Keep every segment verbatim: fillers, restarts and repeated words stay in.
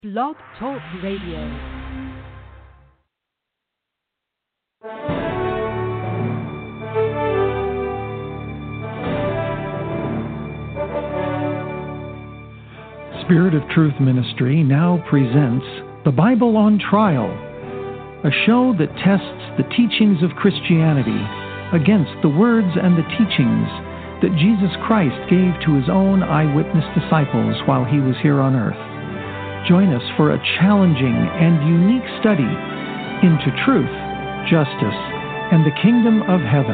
Blog Talk Radio. Spirit of Truth Ministry now presents The Bible on Trial, a show that tests the teachings of Christianity against the words and the teachings that Jesus Christ gave to his own eyewitness disciples while he was here on earth. Join us for a challenging and unique study into truth, justice, and the kingdom of heaven.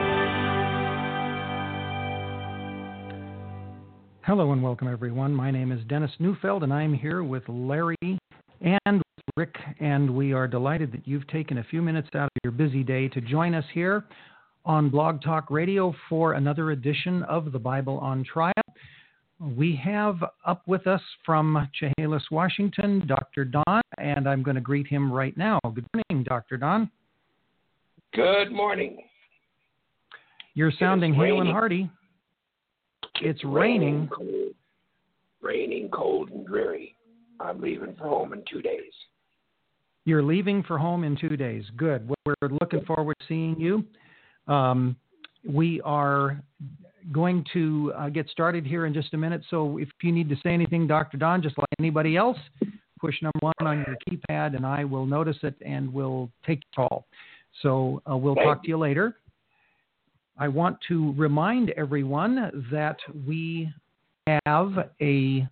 Hello and welcome, everyone. My name is Dennis Neufeld, and I'm here with Larry and Rick, and we are delighted that you've taken a few minutes out of your busy day to join us here on Blog Talk Radio for another edition of The Bible on Trial. We have up with us from Chehalis, Washington, Doctor Don, and I'm going to greet him right now. Good morning, Doctor Don. Good morning. You're sounding hale and hearty. It's raining. Raining cold. Raining, cold, and dreary. I'm leaving for home in two days. You're leaving for home in two days. Good. We're looking forward to seeing you. Um, we are going to uh, get started here in just a minute. So if you need to say anything, Doctor Don, just like anybody else, push number one on your keypad, and I will notice it and we'll take your call. So uh, we'll talk to you later. I want to remind everyone that we have a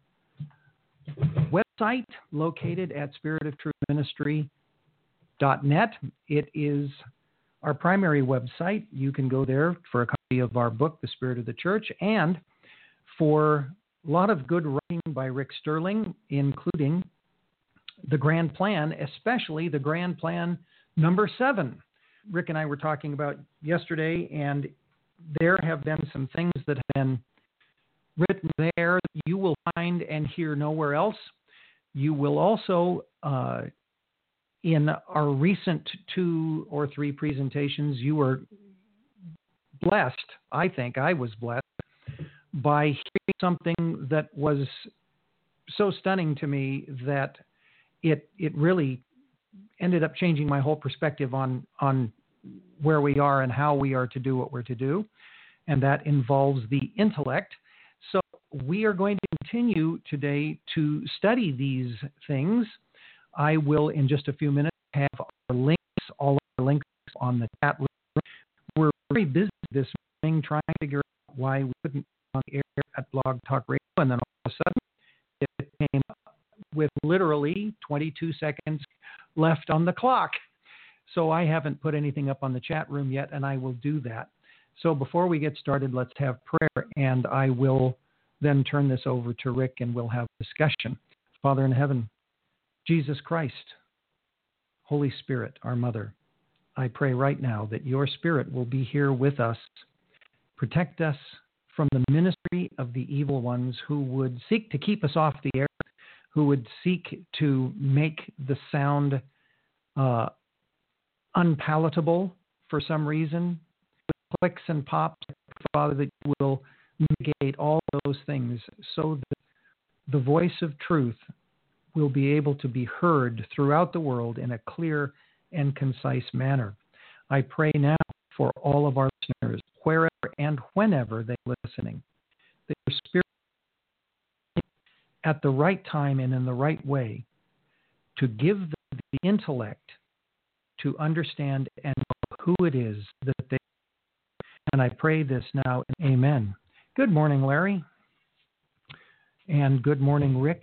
website located at spirit of truth ministry dot net. It is our primary website. You can go there for a copy of our book, The Spirit of the Church, and for a lot of good writing by Rick Sterling, including the Grand Plan, especially the Grand Plan number seven. Rick and I were talking about yesterday, and there have been some things that have been written there that you will find and hear nowhere else. You will also, uh, in our recent two or three presentations, you were blessed, I think I was blessed, by hearing something that was so stunning to me that it it really ended up changing my whole perspective on, on where we are and how we are to do what we're to do, and that involves the intellect. So we are going to continue today to study these things. I will, in just a few minutes, have our links, all of our links on the chat room. We're very busy this morning trying to figure out why we couldn't be on the air at Blog Talk Radio, and then all of a sudden it came with literally twenty-two seconds left on the clock. So I haven't put anything up on the chat room yet, and I will do that. So before we get started, let's have prayer, and I will then turn this over to Rick, and we'll have discussion. Father in heaven, Jesus Christ, Holy Spirit, our Mother, I pray right now that your Spirit will be here with us. Protect us from the ministry of the evil ones who would seek to keep us off the air, who would seek to make the sound uh, unpalatable for some reason, clicks and pops, Father, that you will mitigate all those things so that the voice of truth will be able to be heard throughout the world in a clear and concise manner. I pray now for all of our listeners, wherever and whenever they're listening, that your Spirit at the right time and in the right way to give them the intellect to understand and know who it is that they are. And I pray this now, and amen. Good morning, Larry. And good morning, Rick.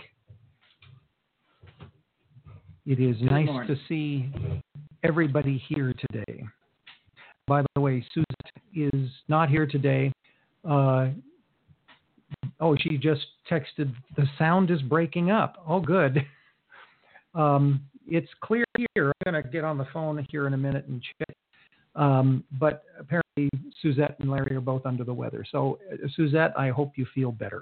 It is Good nice morning. to see everybody here today. By the way, Suzette is not here today. Uh, oh, she just texted, the sound is breaking up. Oh, good. Um, it's clear here. I'm going to get on the phone here in a minute and check. Um, but apparently Suzette and Larry are both under the weather. So, uh, Suzette, I hope you feel better.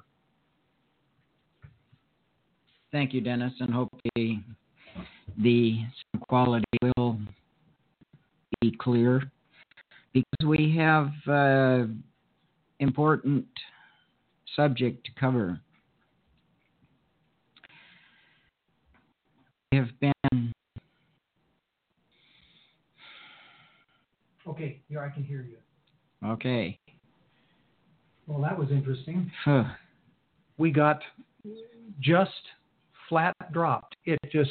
Thank you, Dennis, and hopefully the sound quality will be clear, because we have uh, important subject to cover. have been. Okay, here I can hear you. Okay. Well, that was interesting. Huh. We got just flat dropped. It just,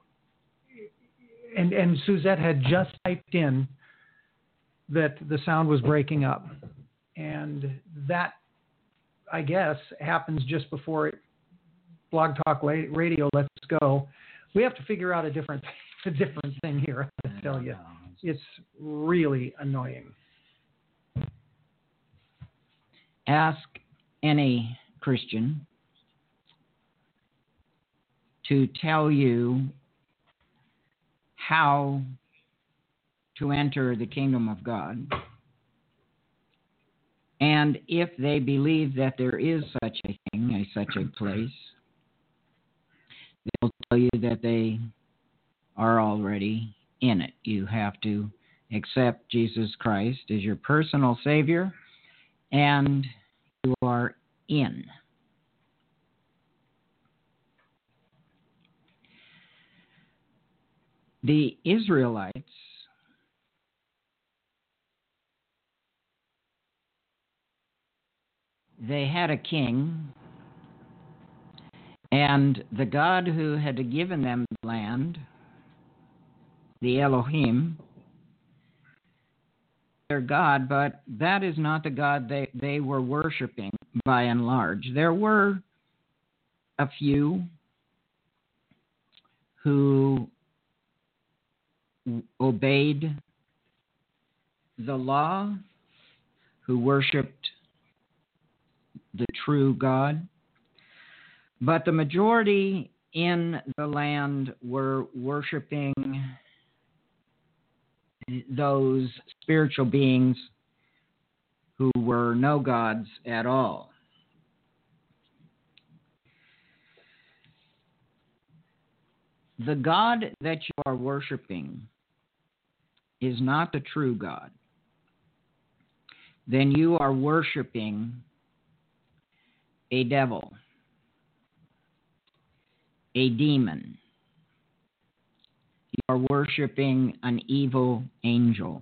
and, and Suzette had just typed in that the sound was breaking up. And that, I guess, happens just before it, Blog Talk Radio lets go. We have to figure out a different, a different thing here, I have to tell you. It's really annoying. Ask any Christian to tell you how to enter the kingdom of God. And if they believe that there is such a thing, a, such a place, they'll tell you that they are already in it. You have to accept Jesus Christ as your personal Savior, and you are in. The Israelites they had a king, and the God who had given them the land, the Elohim, their God, but that is not the God they, they were worshiping by and large. There were a few who obeyed the law, who worshiped the true God, but the majority in the land were worshiping those spiritual beings who were no gods at all. The God that you are worshiping is not the true God. Then you are worshiping a devil, a demon. You are worshiping an evil angel.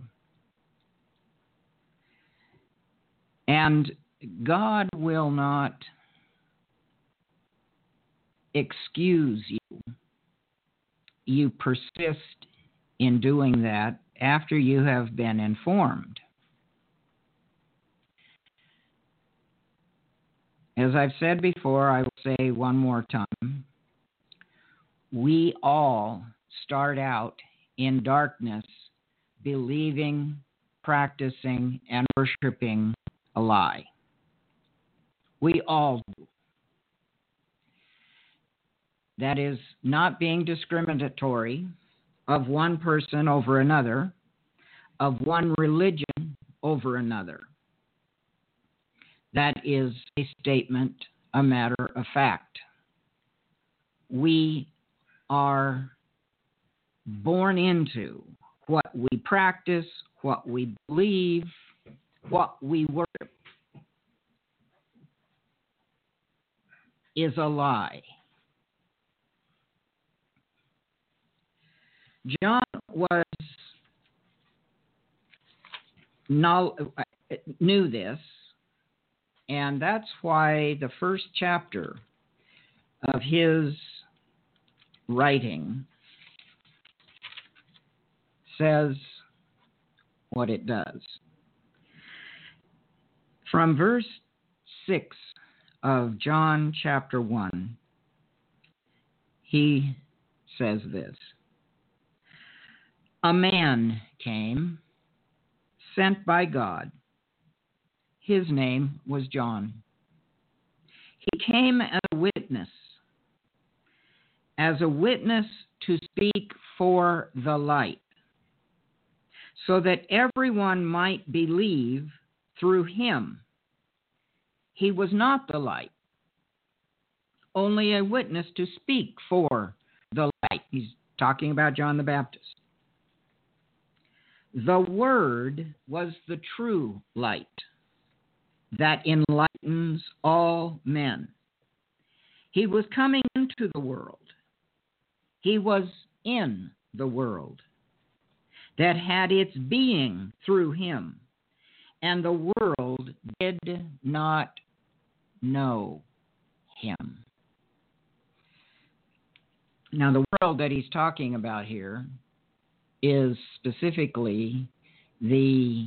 And God will not excuse you. You persist in doing that after you have been informed. As I've said before, I will say one more time. We all start out in darkness, believing, practicing, and worshiping a lie. We all do. That is not being discriminatory of one person over another, of one religion over another. That is a statement, a matter of fact. We are born into what we practice, what we believe, what we worship is a lie. John was knew this, and that's why the first chapter of his writing says what it does. From verse six of John chapter one, he says this: a man came, sent by God. His name was John. He came as a witness, as a witness to speak for the light, so that everyone might believe through him. He was not the light, only a witness to speak for the light. He's talking about John the Baptist. The Word was the true light that enlightens all men. He was coming into the world, He was in the world, that had its being through him, and the world did not know him. Now, the world that he's talking about here is specifically the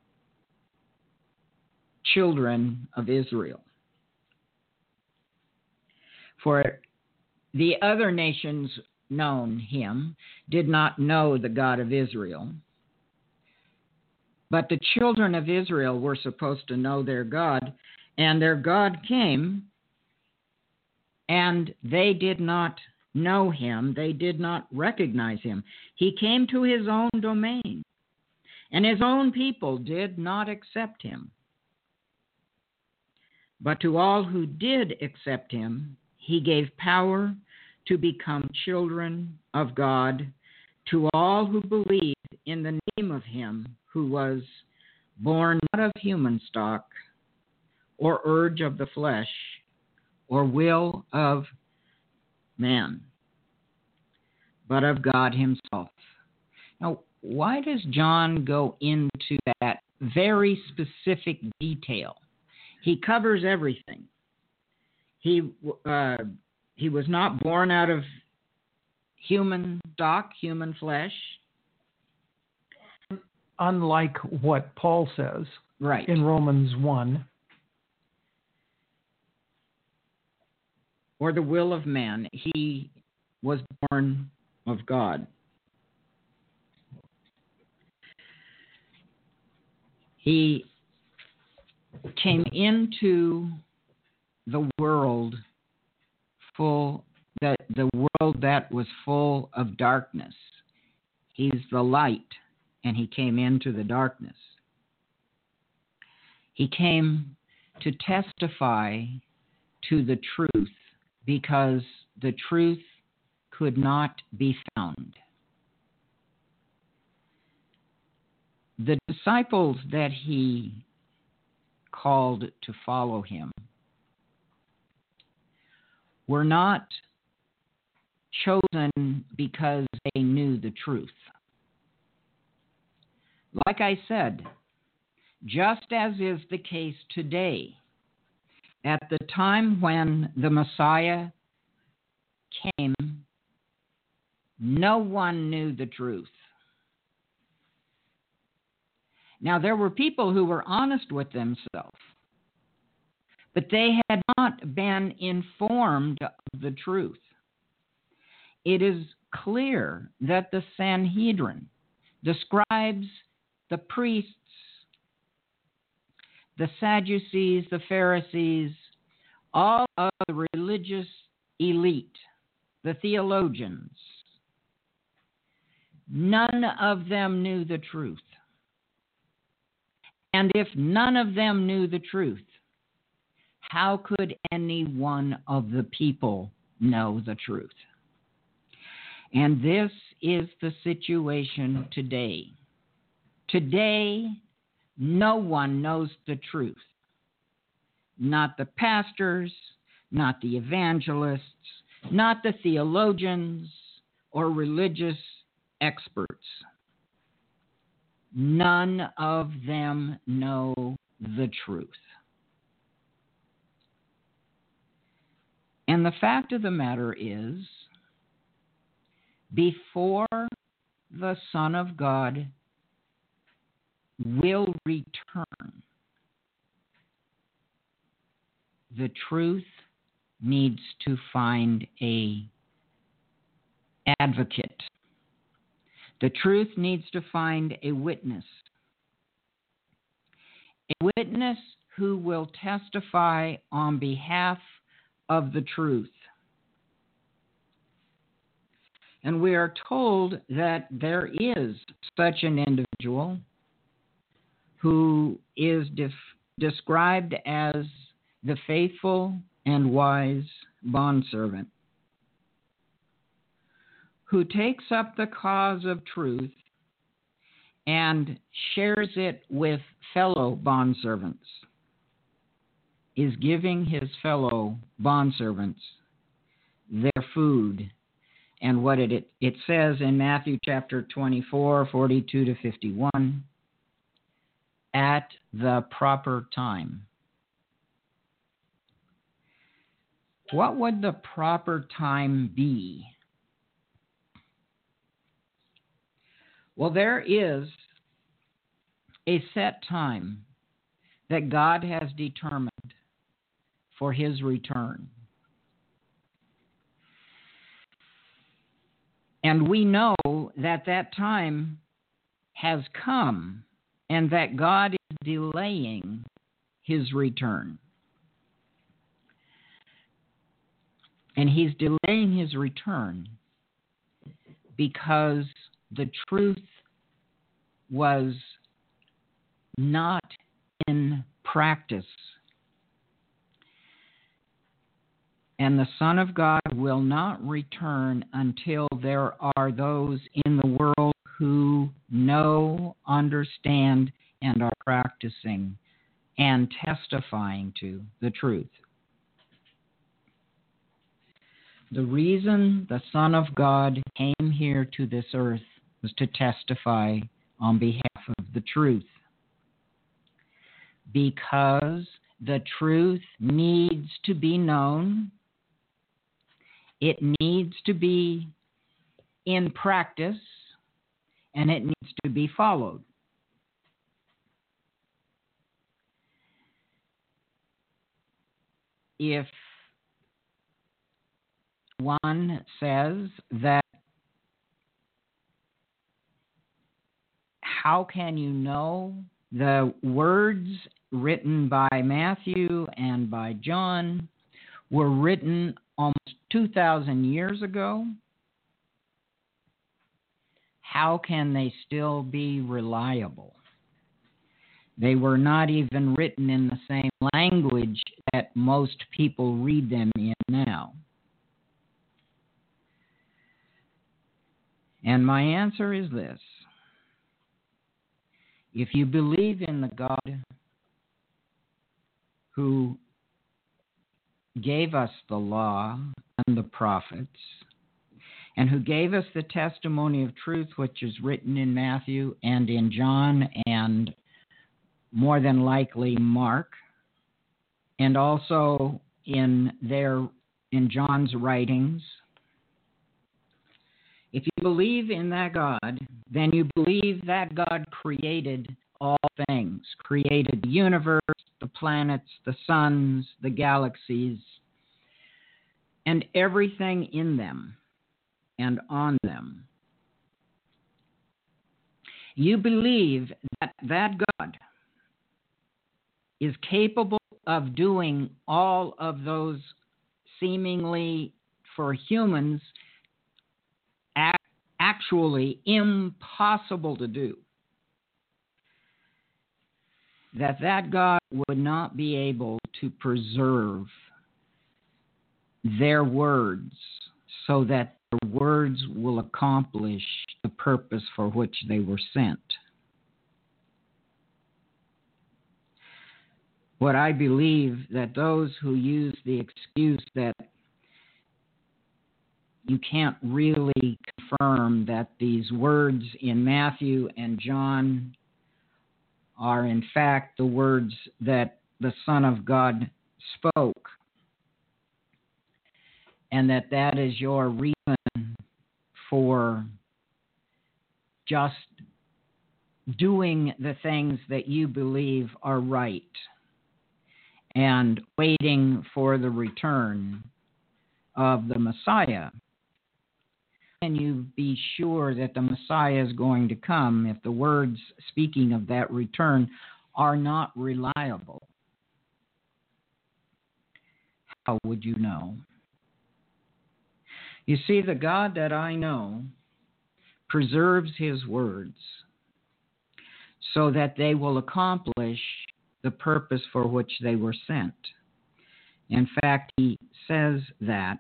children of Israel. For the other nations known him did not know the God of Israel, but the children of Israel were supposed to know their God, and their God came, and they did not know him. They did not recognize him. He came to his own domain, and his own people did not accept him. But to all who did accept him, he gave power to become children of God, to all who believed in the name of him who was born not of human stock, or urge of the flesh, or will of man, but of God himself. Now, why does John go into that very specific detail? He covers everything. He uh, he was not born out of human stock, human flesh. Unlike what Paul says right. in Romans one. Or the will of man. He was born of God. He came into the world full, that the world that was full of darkness. He's the light, and he came into the darkness. He came to testify to the truth, because the truth could not be found. The disciples that he called to follow him were not chosen because they knew the truth. Like I said, just as is the case today, at the time when the Messiah came, no one knew the truth. Now, there were people who were honest with themselves, but they had not been informed of the truth. It is clear that the Sanhedrin, the scribes, the priests, the Sadducees, the Pharisees, all of the religious elite, the theologians, none of them knew the truth. And if none of them knew the truth, how could any one of the people know the truth? And this is the situation today. Today, no one knows the truth. Not the pastors, not the evangelists, not the theologians or religious experts. None of them know the truth. And the fact of the matter is, before the Son of God will return, the truth needs to find a advocate. The truth needs to find a witness. A witness who will testify on behalf of the truth. And we are told that there is such an individual who is def- described as the faithful and wise bondservant, who takes up the cause of truth and shares it with fellow bondservants, is giving his fellow bondservants their food And what it, it says in Matthew chapter twenty-four, forty-two to fifty-one, at the proper time. What would the proper time be? Well, there is a set time that God has determined for his return. And we know that that time has come and that God is delaying his return. And he's delaying his return because the truth was not in practice. And the Son of God will not return until there are those in the world who know, understand, and are practicing and testifying to the truth. The reason the Son of God came here to this earth was to testify on behalf of the truth. Because the truth needs to be known, it needs to be in practice, and it needs to be followed. If one says that, how can you know the words written by Matthew and by John were written almost two thousand years ago? How can they still be reliable? They were not even written in the same language that most people read them in now. And my answer is this. If you believe in the God who gave us the law and the prophets, and who gave us the testimony of truth, which is written in Matthew and in John and more than likely Mark, and also in their in John's writings. If you believe in that God, then you believe that God created all things, created the universe, the planets, the suns, the galaxies, and everything in them and on them. You believe that that God is capable of doing all of those seemingly, for humans, actually impossible to do. That that God would not be able to preserve their words so that their words will accomplish the purpose for which they were sent. What I believe that those who use the excuse that you can't really confirm that these words in Matthew and John are in fact the words that the Son of God spoke, and that that is your reason for just doing the things that you believe are right and waiting for the return of the Messiah. Can you be sure that the Messiah is going to come if the words speaking of that return are not reliable? How would you know? You see, the God that I know preserves his words so that they will accomplish the purpose for which they were sent. In fact, he says that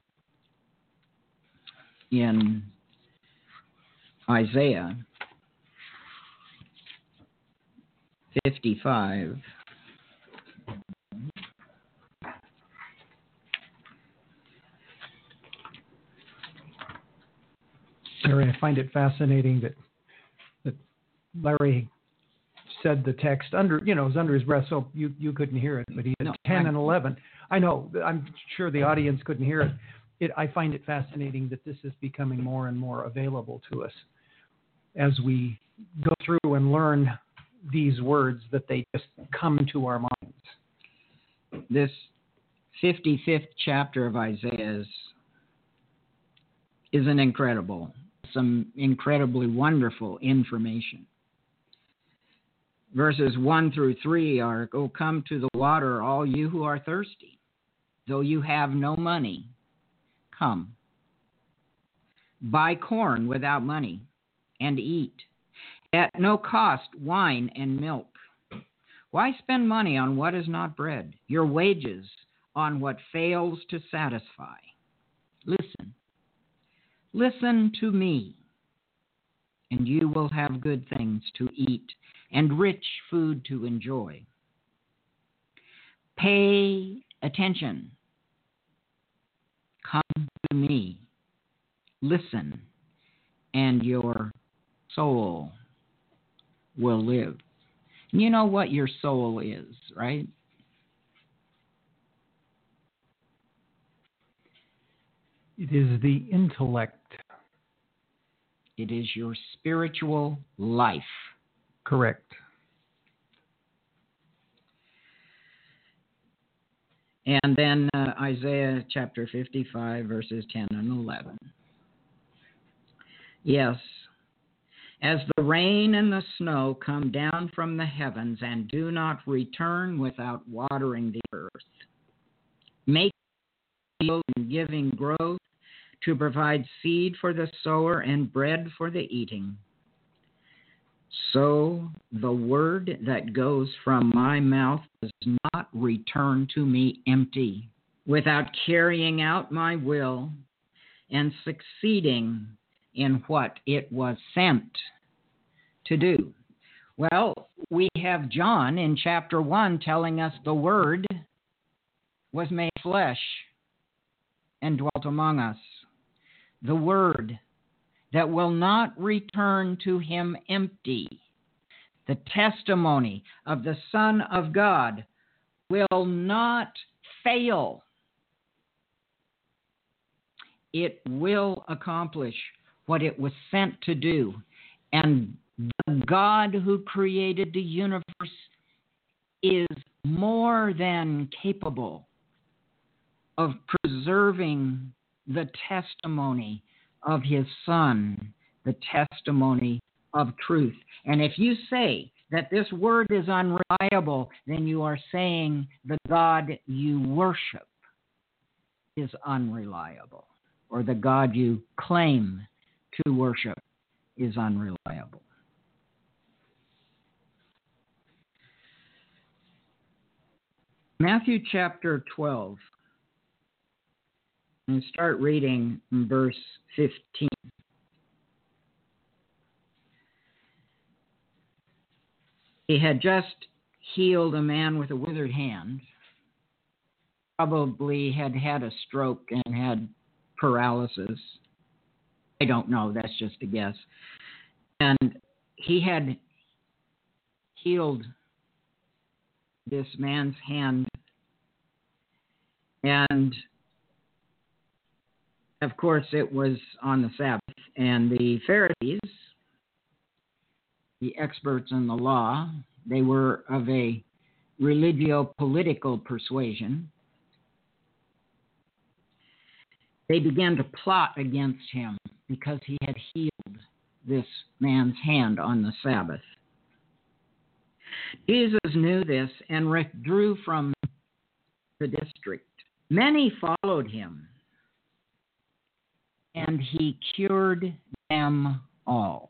in Isaiah fifty-five. Larry, I find it fascinating that that Larry said the text under, you know, it was under his breath, so you, you couldn't hear it, but he had No, ten I- and eleven. I know, I'm sure the audience couldn't hear it. It. I find it fascinating that this is becoming more and more available to us as we go through and learn these words, that they just come to our minds. This fifty-fifth chapter of Isaiah is, is an incredible, some incredibly wonderful information. Verses one through three are, "Go come to the water, all you who are thirsty. Though you have no money, come. Buy corn without money and eat. At no cost, wine and milk. Why spend money on what is not bread, your wages on what fails to satisfy? Listen, listen to me, and you will have good things to eat and rich food to enjoy. Pay attention. Come to me. Listen, and your soul will live." And you know what your soul is, right? It is the intellect. It is your spiritual life. Correct. And then uh, Isaiah chapter fifty-five, verses ten and eleven. "Yes, as the rain and the snow come down from the heavens and do not return without watering the earth, making yield and giving growth, to provide seed for the sower and bread for the eating, so the word that goes from my mouth does not return to me empty, without carrying out my will and succeeding in what it was sent to do." Well, we have John in chapter one telling us the Word was made flesh and dwelt among us. The Word that will not return to him empty. The testimony of the Son of God will not fail. It will accomplish what it was sent to do. And the God who created the universe is more than capable of preserving the testimony of his Son, the testimony of truth. And if you say that this word is unreliable, then you are saying the God you worship is unreliable, or the God you claim to worship is unreliable. Matthew chapter twelve. And start reading in verse fifteen. He had just healed a man with a withered hand, probably had had a stroke and had paralysis. I don't know, that's just a guess. And he had healed this man's hand, and of course, it was on the Sabbath, and the Pharisees, the experts in the law, they were of a religio-political persuasion. They began to plot against him because he had healed this man's hand on the Sabbath. Jesus knew this and withdrew from the district. Many followed him, and he cured them all.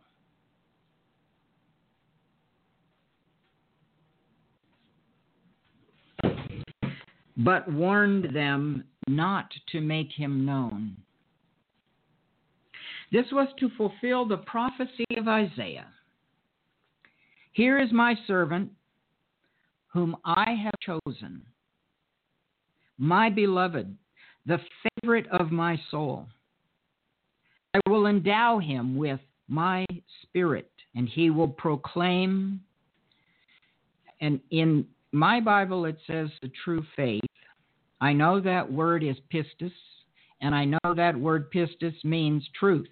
But warned them not to make him known. This was to fulfill the prophecy of Isaiah. "Here is my servant, whom I have chosen, my beloved, the favorite of my soul. I will will endow him with my Spirit, and he will proclaim. And in my Bible, it says the true faith. I know that word is pistis, and I know that word pistis means truth.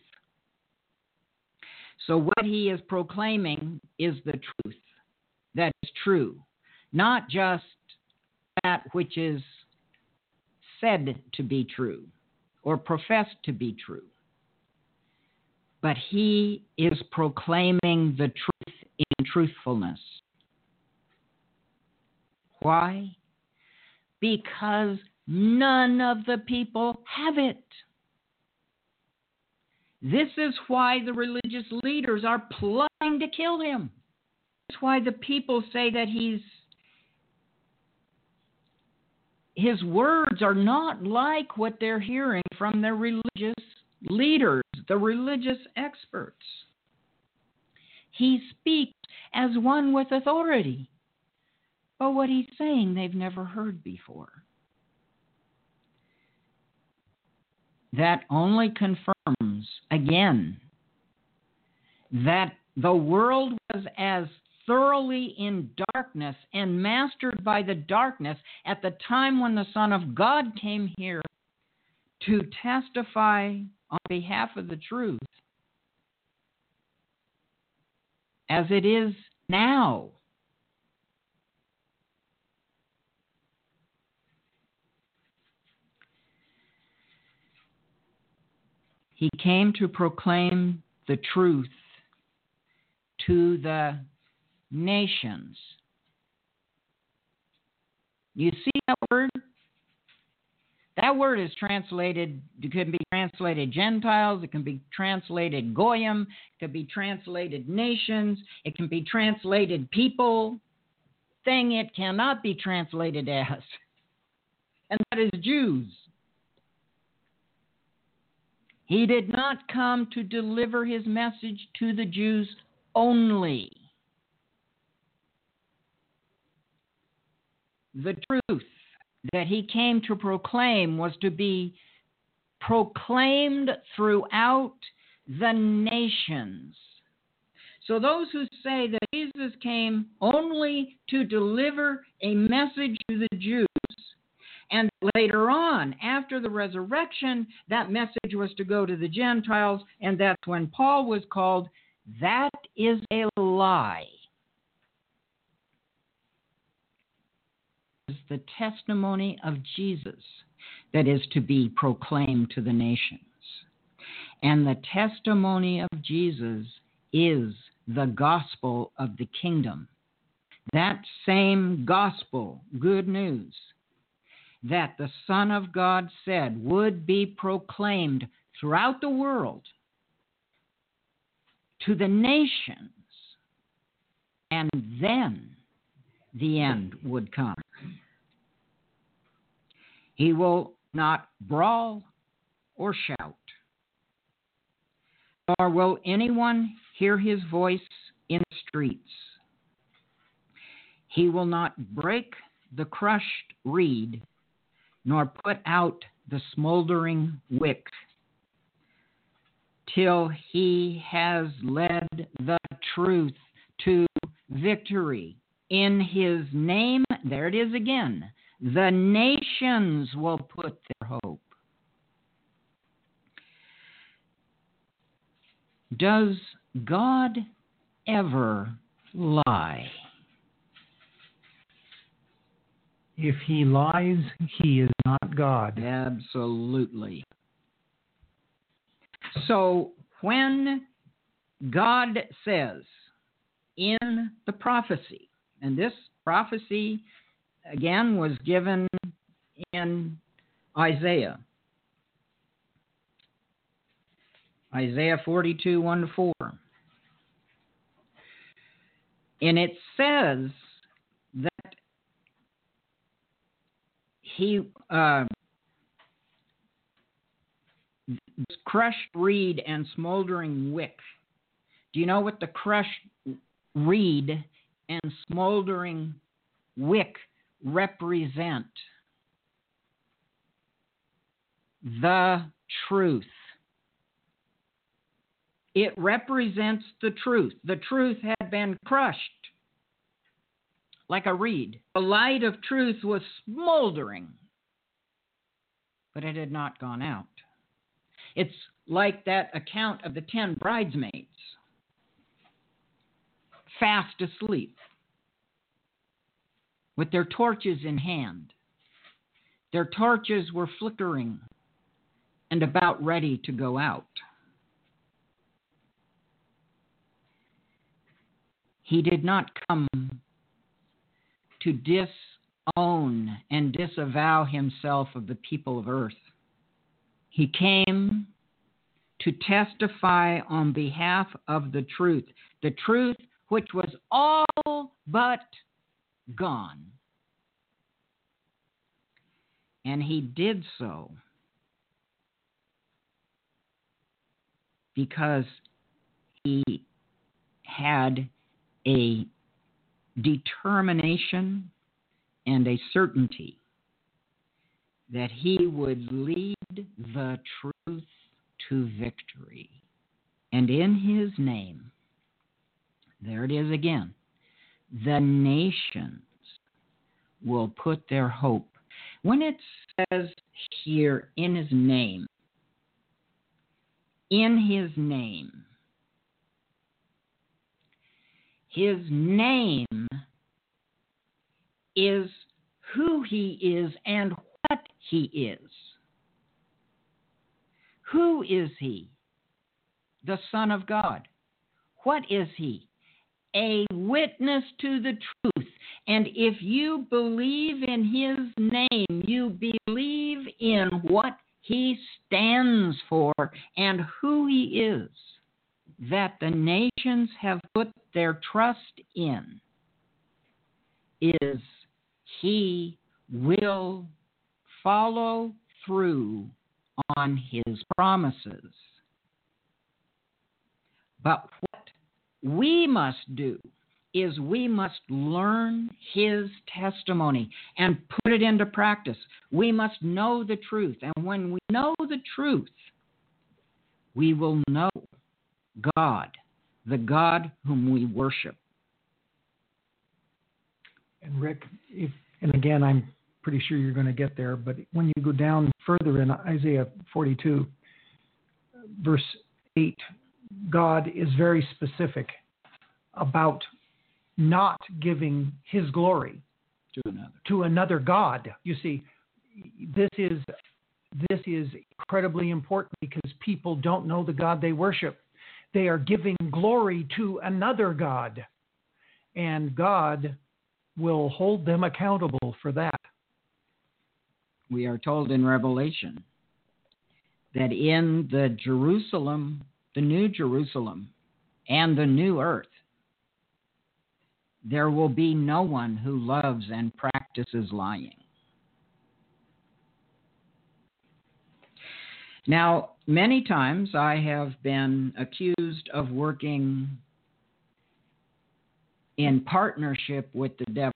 So what he is proclaiming is the truth that is true, not just that which is said to be true or professed to be true. But he is proclaiming the truth in truthfulness. Why? Because none of the people have it. This is why the religious leaders are plotting to kill him. That's why the people say that he's his words are not like what they're hearing from their religious leaders, the religious experts. He speaks as one with authority. But what he's saying they've never heard before. That only confirms, again, that the world was as thoroughly in darkness and mastered by the darkness at the time when the Son of God came here to testify on behalf of the truth as it is now. He came to proclaim the truth to the nations. You see that word? That word is translated, it can be translated Gentiles, it can be translated Goyim, it can be translated nations, it can be translated people. Thing it cannot be translated as, and that is Jews. He did not come to deliver his message to the Jews only. The truth that he came to proclaim was to be proclaimed throughout the nations. So those who say that Jesus came only to deliver a message to the Jews, and later on, after the resurrection, that message was to go to the Gentiles, and that's when Paul was called. That is a lie. It's the testimony of Jesus that is to be proclaimed to the nations. And the testimony of Jesus is the gospel of the kingdom. That same gospel, good news, that the Son of God said would be proclaimed throughout the world to the nations, and then the end would come. He will not brawl or shout, nor will anyone hear his voice in the streets. He will not break the crushed reed, nor put out the smoldering wick, till he has led the truth to victory. In his name, there it is again, the nations will put their hope. Does God ever lie? If he lies, he is not God. Absolutely. So when God says in the prophecy, and this prophecy again was given in Isaiah, Isaiah forty-two, one to four, and it says that he uh, crushed reed and smoldering wick. Do you know what the crushed reed and smoldering wick represent? The truth. It represents the truth. The truth had been crushed like a reed. The light of truth was smoldering, but it had not gone out. It's like that account of the ten bridesmaids, fast asleep, with their torches in hand. Their torches were flickering and about ready to go out. He did not come to disown and disavow himself of the people of earth. He came to testify on behalf of the truth, the truth which was all but gone. And he did so because he had a determination and a certainty that he would lead the truth to victory. And in his name, there it is again, the nations will put their hope. When it says here, in his name, in his name, his name is who he is and what he is. Who is he? The Son of God. What is he? A witness to the truth. And if you believe in his name, you believe in what he stands for and who he is, that the nations have put their trust in, is he will follow through on his promises. But what we must do is we must learn his testimony and put it into practice. We must know the truth. And when we know the truth, we will know God, the God whom we worship. And Rick, if, and again, I'm pretty sure you're going to get there, but when you go down further in Isaiah forty-two, verse eight, God is very specific about not giving his glory to another. to another God. You see, this is this is incredibly important because people don't know the God they worship. They are giving glory to another God, and God will hold them accountable for that. We are told in Revelation that in the Jerusalem, the new Jerusalem, and the new earth, there will be no one who loves and practices lying. Now, many times I have been accused of working in partnership with the devil.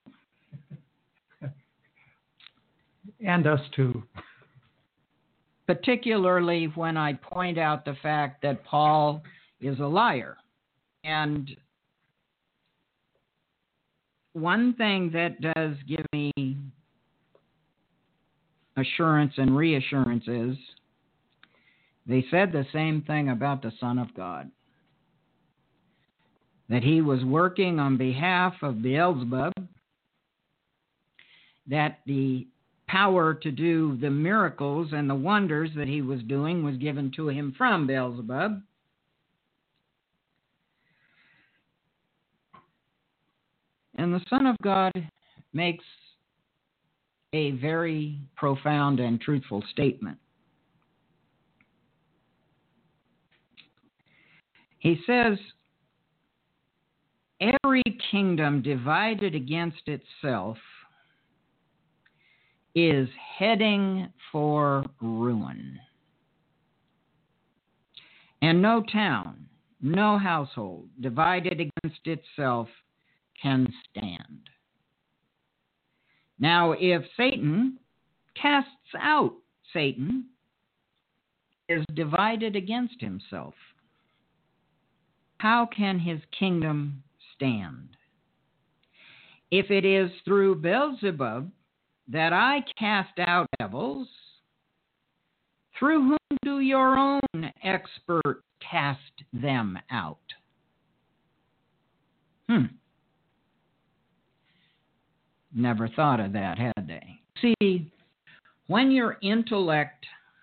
And us too. Particularly when I point out the fact that Paul is a liar. And one thing that does give me assurance and reassurance is they said the same thing about the Son of God, that he was working on behalf of Beelzebub, that the power to do the miracles and the wonders that he was doing was given to him from Beelzebub. And the Son of God makes a very profound and truthful statement. He says, every kingdom divided against itself is heading for ruin. And no town, no household divided against itself can stand. Now, if Satan casts out Satan, is divided against himself. how can his kingdom stand? If it is through Beelzebub that I cast out devils, through whom do your own expert cast them out? Hmm. Never thought of that, had they? See, when your intellect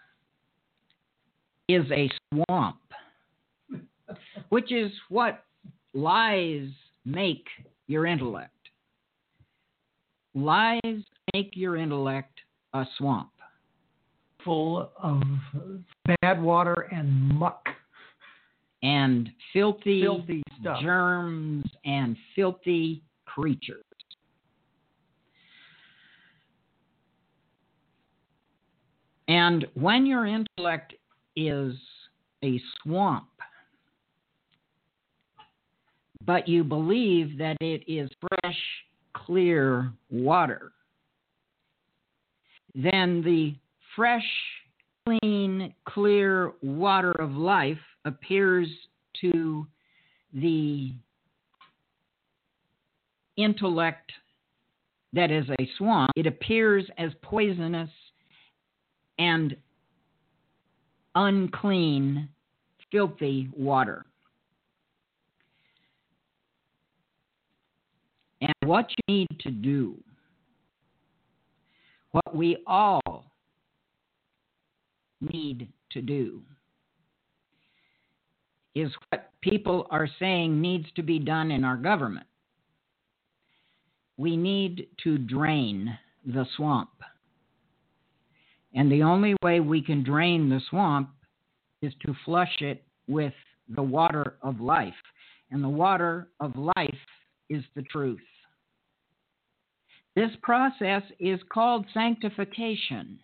is a swamp, which is what lies make your intellect. Lies make your intellect a swamp. Full of bad water and muck. And filthy, filthy stuff. Germs and filthy creatures. And when your intellect is a swamp, but you believe that it is fresh, clear water, then the fresh, clean, clear water of life appears to the intellect that is a swamp. It appears as poisonous and unclean, filthy water. And what you need to do, what we all need to do, is what people are saying needs to be done in our government. We need to drain the swamp. And the only way we can drain the swamp is to flush it with the water of life. And the water of life is the truth. This process is called sanctification.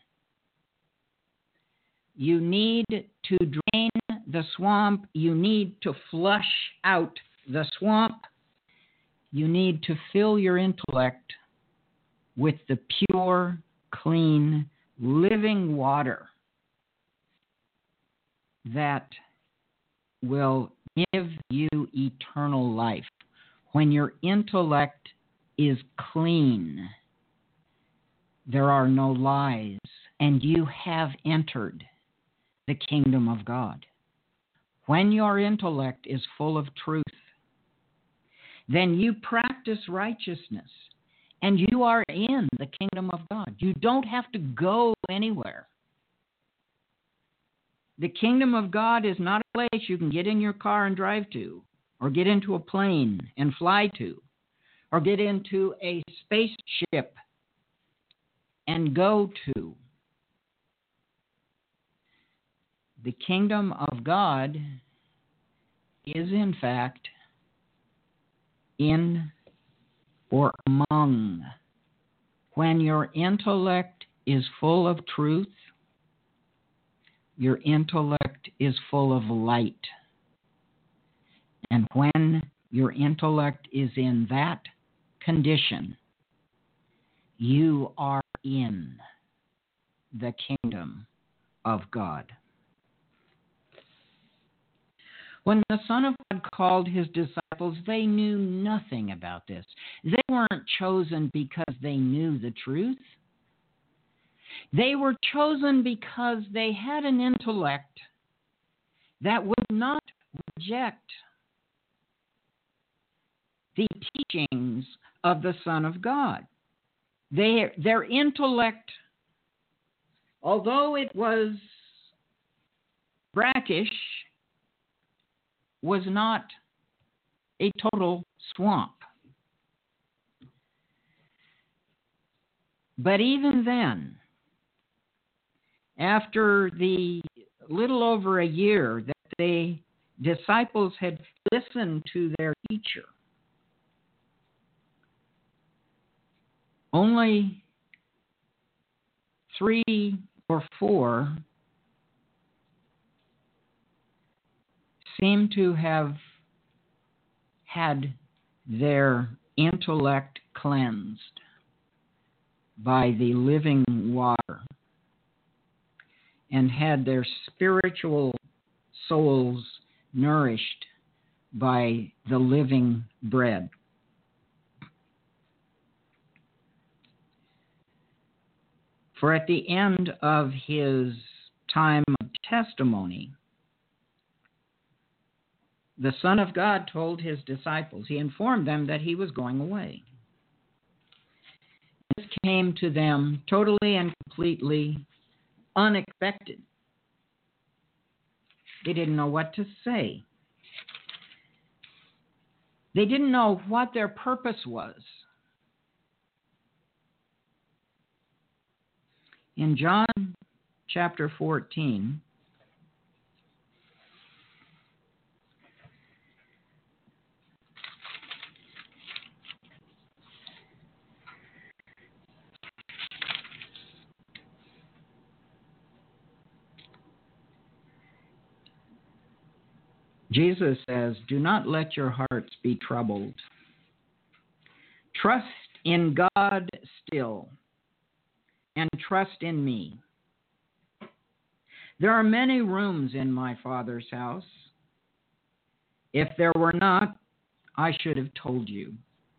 You need to drain the swamp. You need to flush out the swamp. You need to fill your intellect with the pure, clean, living water that will give you eternal life. When your intellect is clean, there are no lies, and you have entered the kingdom of God. When your intellect is full of truth, then you practice righteousness, and you are in the kingdom of God. You don't have to go anywhere. The kingdom of God is not a place you can get in your car and drive to, or get into a plane and fly to, or get into a spaceship and go to. The kingdom of God is, in fact, in or among. When your intellect is full of truth, your intellect is full of light. And when your intellect is in that condition, you are in the kingdom of God. When the Son of God called his disciples, they knew nothing about this. They weren't chosen because they knew the truth. They were chosen because they had an intellect that would not reject the teachings of the Son of God. They, their intellect, although it was brackish, was not a total swamp. But even then, after the little over a year that the disciples had listened to their teacher, only three or four seem to have had their intellect cleansed by the living water and had their spiritual souls nourished by the living bread. For at the end of his time of testimony, the Son of God told his disciples, he informed them that he was going away. This came to them totally and completely unexpected. They didn't know what to say. They didn't know what their purpose was. In John chapter fourteen, Jesus says, "Do not let your hearts be troubled. Trust in God still, and trust in me. There are many rooms in my Father's house. If there were not, I should have told you.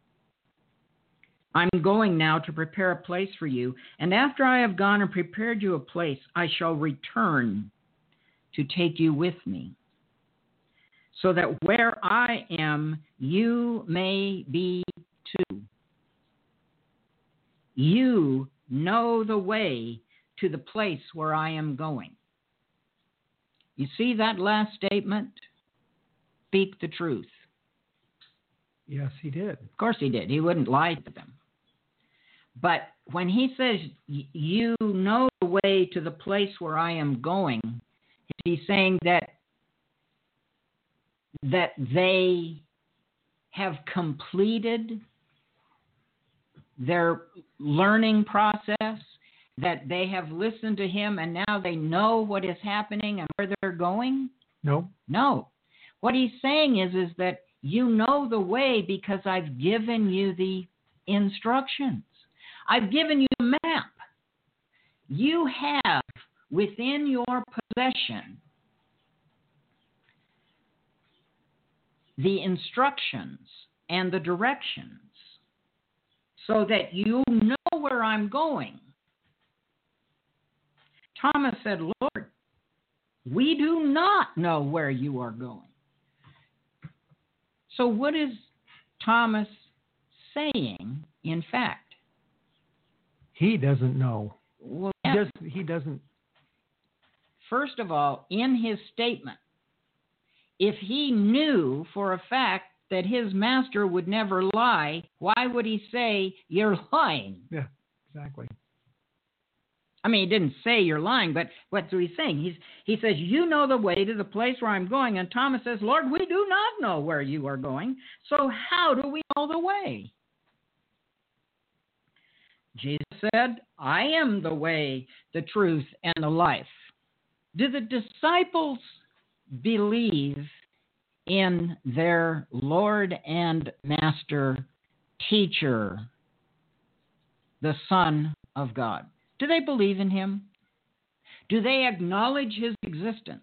I'm going now to prepare a place for you, and after I have gone and prepared you a place, I shall return to take you with me, so that where I am, you may be too. You know the way to the place where I am going." You see that last statement? Speak the truth. Yes, he did. Of course he did. He wouldn't lie to them. But when he says, you know the way to the place where I am going, he's saying that that they have completed their learning process, that they have listened to him and now they know what is happening and where they're going? No. No. What he's saying is, is that you know the way because I've given you the instructions. I've given you a map. You have within your possession the instructions and the directions so that you know where I'm going. Thomas said, "Lord, we do not know where you are going." So what is Thomas saying, in fact? He doesn't know. Well, He, yeah. does, he doesn't. First of all, in his statement, if he knew for a fact that his master would never lie, why would he say, "You're lying"? Yeah, exactly. I mean, he didn't say you're lying, but what's he saying? He's, he says, you know the way to the place where I'm going. And Thomas says, "Lord, we do not know where you are going. So how do we know the way?" Jesus said, "I am the way, the truth, and the life." Do the disciples believe in their Lord and Master, Teacher, the Son of God? Do they believe in him? Do they acknowledge his existence?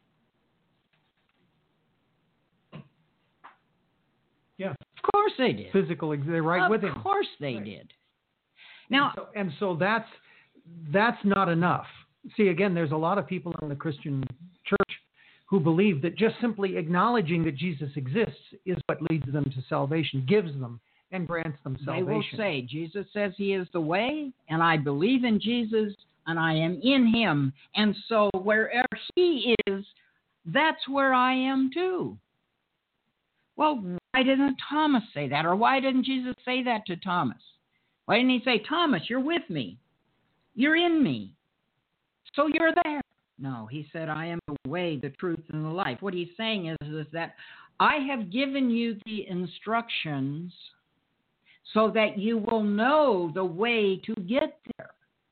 Yeah. Of course they did. Physical, they're right of with him. Of course they Right. did. Now, and so, and so that's that's not enough. See, again, there's a lot of people in the Christian church who believe that just simply acknowledging that Jesus exists is what leads them to salvation, gives them and grants them they salvation. will say, Jesus says he is the way, and I believe in Jesus, and I am in him. And so wherever he is, that's where I am too. Well, why didn't Thomas say that? Or why didn't Jesus say that to Thomas? Why didn't he say, "Thomas, you're with me. You're in me. So you're there"? No, he said, "I am the way, the truth, and the life." What he's saying is, is that I have given you the instructions so that you will know the way to get there.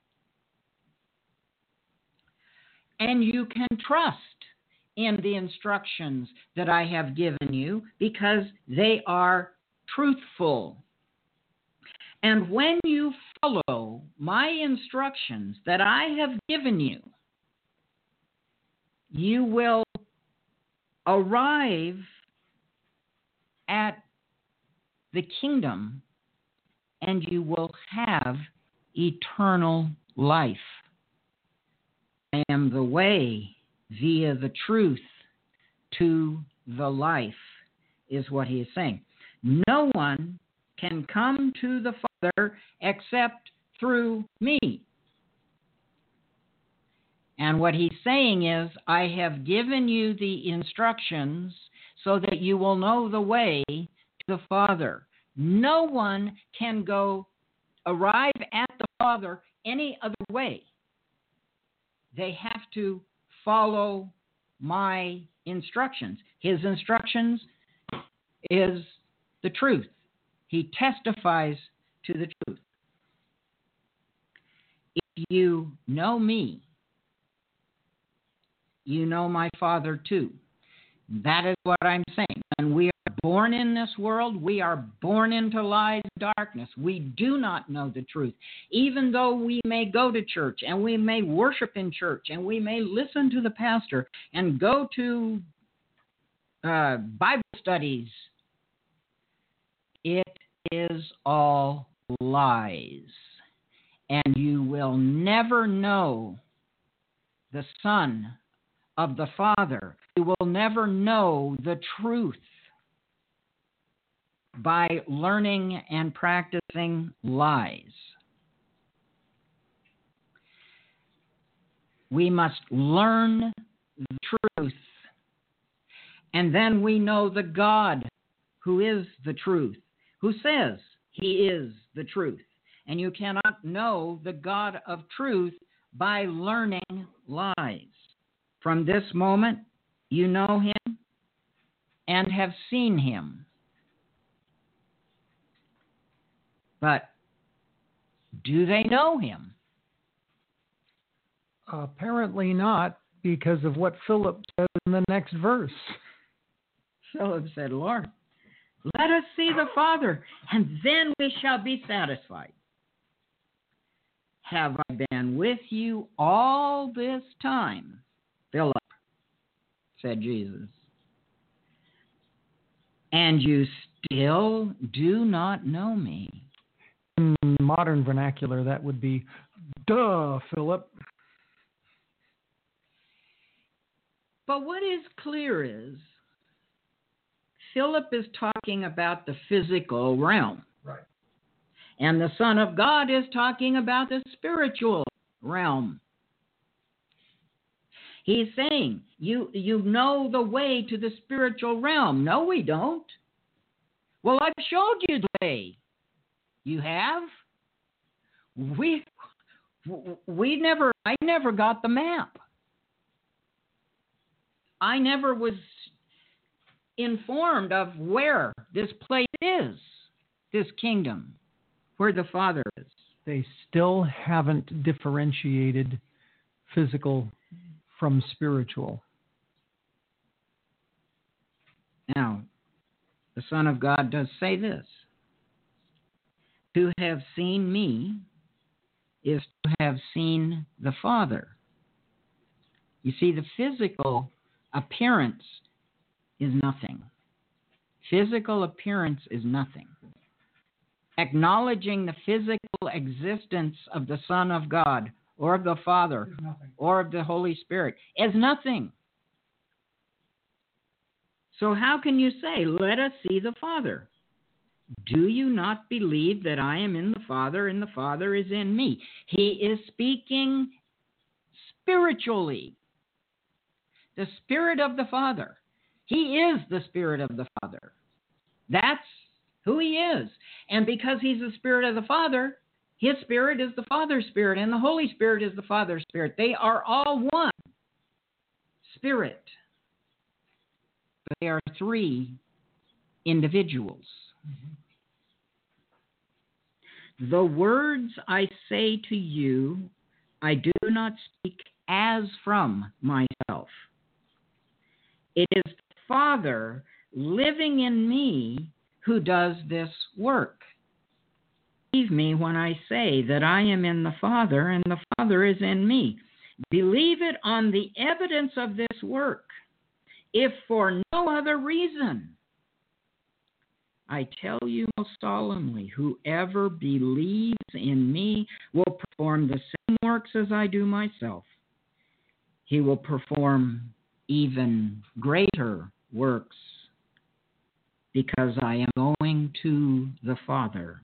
And you can trust in the instructions that I have given you because they are truthful. And when you follow my instructions that I have given you, you will arrive at the kingdom, and you will have eternal life. I am the way, via the truth, to the life, is what he is saying. No one can come to the Father except through me. And what he's saying is, I have given you the instructions so that you will know the way to the Father. No one can go arrive at the Father any other way. They have to follow my instructions. His instructions is the truth. He testifies to the truth. If you know me, you know my Father too. That is what I'm saying. When we are born in this world, we are born into lies and darkness. We do not know the truth. Even though we may go to church and we may worship in church and we may listen to the pastor and go to uh, Bible studies, it is all lies. And you will never know the Son of the Father. You will never know the truth by learning and practicing lies. We must learn the truth, and then we know the God who is the truth, who says he is the truth. And you cannot know the God of truth by learning lies. From this moment, you know him and have seen him. But do they know him? Apparently not, because of what Philip says in the next verse. Philip said, Lord, let us see the Father, and then we shall be satisfied. Have I been with you all this time, Philip? Said Jesus. And you still do not know me. In modern vernacular, that would be, duh, Philip. But what is clear is, Philip is talking about the physical realm. Right. And the Son of God is talking about the spiritual realm. He's saying, you, you know the way to the spiritual realm. No, we don't. Well, I've showed you the way. You have? We, we never, I never got the map. I never was informed of where this place is, this kingdom, where the Father is. They still haven't differentiated physical from spiritual. Now, the Son of God does say this. To have seen me is to have seen the Father. You see, the physical appearance is nothing. Physical appearance is nothing. Acknowledging the physical existence of the Son of God or of the Father or of the Holy Spirit is nothing. So how can you say, let us see the Father? Do you not believe that I am in the Father and the Father is in me? He is speaking spiritually. The Spirit of the Father. He is the Spirit of the Father. That's who he is. And because he's the Spirit of the Father, his Spirit is the Father's Spirit, and the Holy Spirit is the Father's Spirit. They are all one Spirit. But they are three individuals. Mm-hmm. The words I say to you, I do not speak as from myself. It is the Father living in me who does this work. Believe me when I say that I am in the Father and the Father is in me. Believe it on the evidence of this work, if for no other reason. I tell you most solemnly, whoever believes in me will perform the same works as I do myself. He will perform even greater works because I am going to the Father.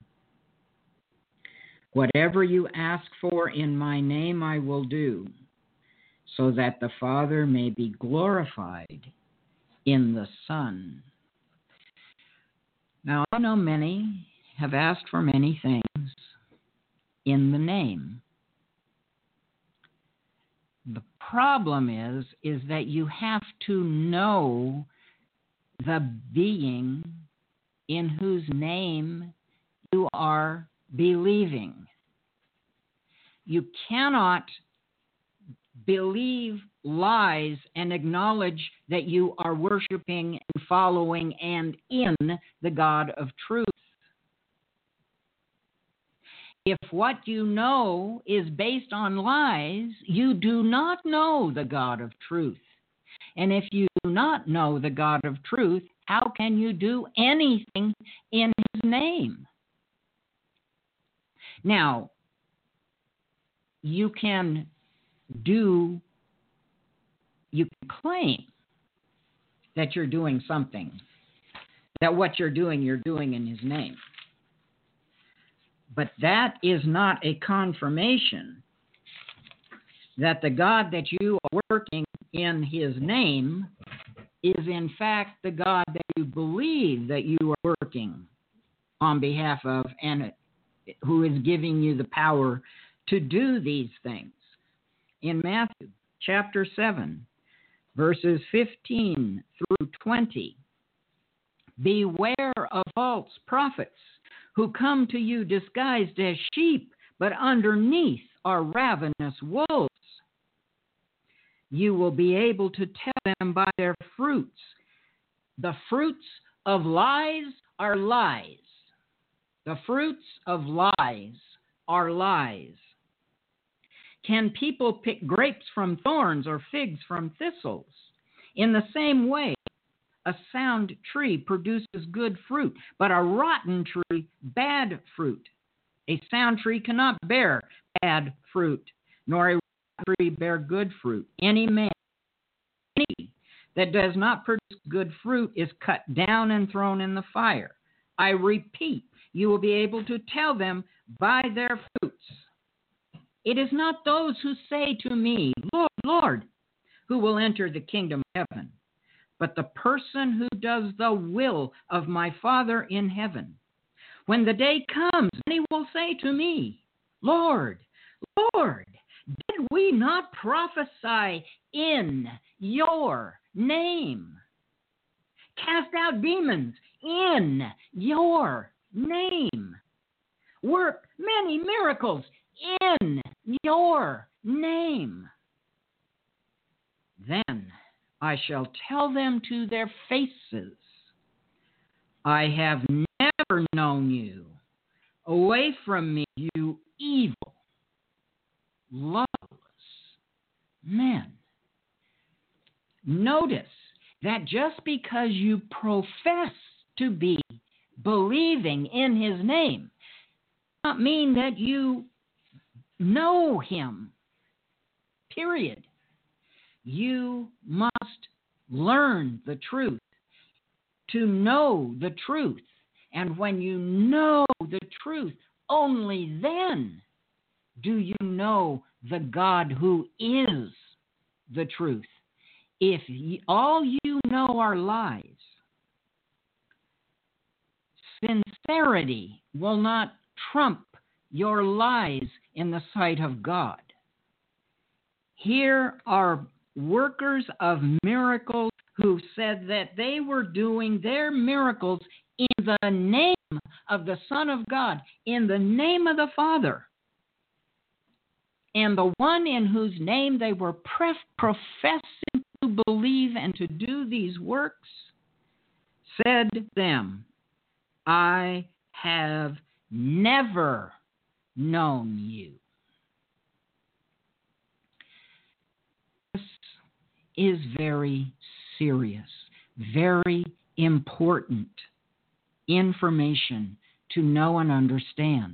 Whatever you ask for in my name I will do, so that the Father may be glorified in the Son. Now, I know many have asked for many things in the name. The problem is, is that you have to know the being in whose name you are believing. You cannot believe lies and acknowledge that you are worshiping and following and in the God of truth. If what you know is based on lies, you do not know the God of truth. And if you do not know the God of truth, how can you do anything in his name? Now, you can do, you can claim that you're doing something, that what you're doing, you're doing in his name. But that is not a confirmation that the God that you are working in his name is in fact the God that you believe that you are working on behalf of and who is giving you the power to do these things. In Matthew chapter seven, verses fifteen through twenty, beware of false prophets who come to you disguised as sheep, but underneath are ravenous wolves. You will be able to tell them by their fruits. The fruits of lies are lies. The fruits of lies are lies. Can people pick grapes from thorns or figs from thistles? In the same way, a sound tree produces good fruit, but a rotten tree, bad fruit. A sound tree cannot bear bad fruit, nor a rotten tree bear good fruit. Any man any that does not produce good fruit is cut down and thrown in the fire. I repeat, you will be able to tell them by their fruits. It is not those who say to me, Lord, Lord, who will enter the kingdom of heaven, but the person who does the will of my Father in heaven. When the day comes, many will say to me, Lord, Lord, did we not prophesy in your name? Cast out demons in your name? Work many miracles in your name? Then I shall tell them to their faces, I have never known you. Away from me, you evil, loveless men. Notice that just because you profess to be believing in his name, does not mean that you know him. Period. You must learn the truth to know the truth. And when you know the truth, only then do you know the God who is the truth. If ye, all you know are lies, sincerity will not trump your lies in the sight of God. Here are workers of miracles who said that they were doing their miracles in the name of the Son of God, in the name of the Father. And the one in whose name they were pref- professing to believe and to do these works said to them, I have never known you. This is very serious, very important information to know and understand.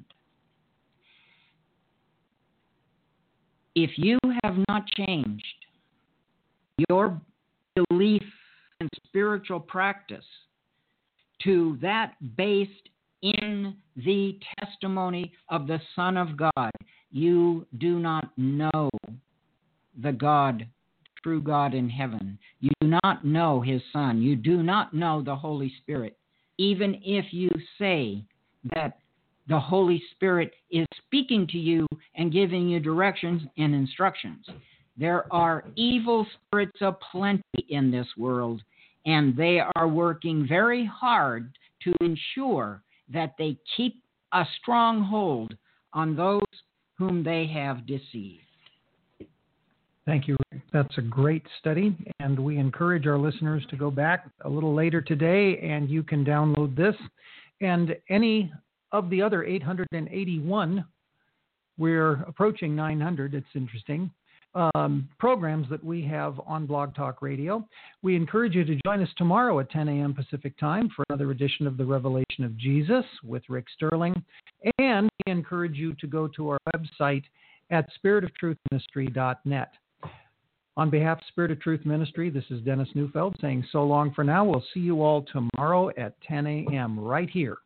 If you have not changed your belief and spiritual practice to that based in the testimony of the Son of God, you do not know the God, true God in heaven. You do not know his Son. You do not know the Holy Spirit. Even if you say that the Holy Spirit is speaking to you and giving you directions and instructions. There are evil spirits aplenty in this world, and they are working very hard to ensure that they keep a strong hold on those whom they have deceived. Thank you, Rick. That's a great study, and we encourage our listeners to go back a little later today, and you can download this and any of the other eight hundred eighty-one, we're approaching nine hundred, it's interesting, um, programs that we have on Blog Talk Radio. We encourage you to join us tomorrow at ten a.m. Pacific Time for another edition of The Revelation of Jesus with Rick Sterling. And we encourage you to go to our website at spirit of truth ministry dot net. On behalf of Spirit of Truth Ministry, this is Dennis Neufeld saying so long for now. We'll see you all tomorrow at ten a.m. right here